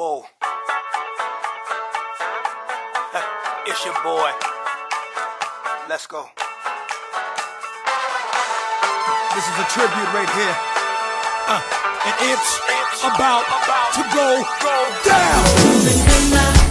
Whoa. It's your boy. Let's go. This is a tribute right here. And it's about to go down.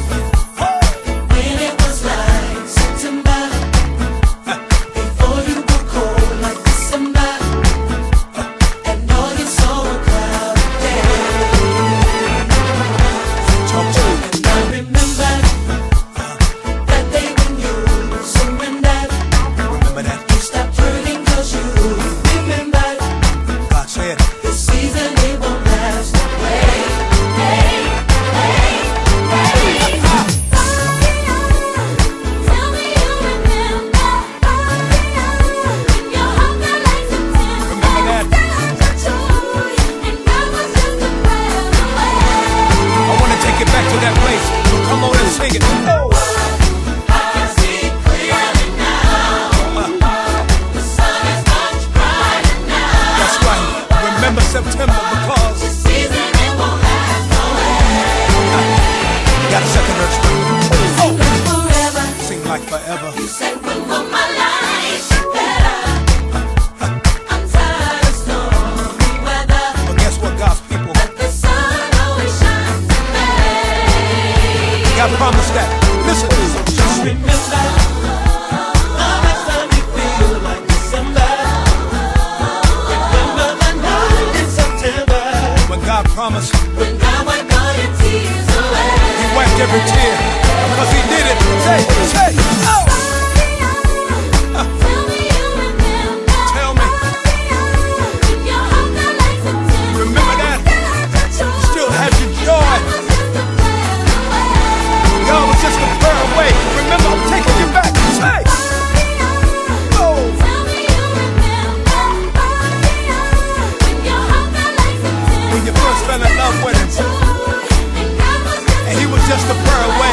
September, because the season it won't last away. Got a second verse. Oh, forever. Seems like forever. You say we'll want my life better. I'm tired of stormy weather. But guess what, God's people? Let the sun always shine today. God promised that. Listen, just remember. Promise. When God wiped all your tears away. He wiped every tear because He did it. Say, oh. Tell me you remember. Tell me. Your heart got like September. Remember that. Still had your joy. God was just a prayer away. Remember, I'm taking you back. Say. Fell in love with him, and he was just a prayer away.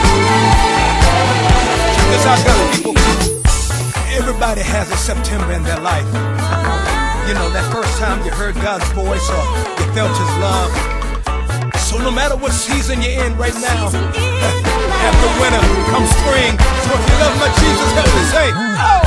Check this out, God people. Everybody has a September in their life. You know, that first time you heard God's voice or you felt His love. So no matter what season you're in right now, after winter comes spring. So if you love my Jesus, help me say, oh.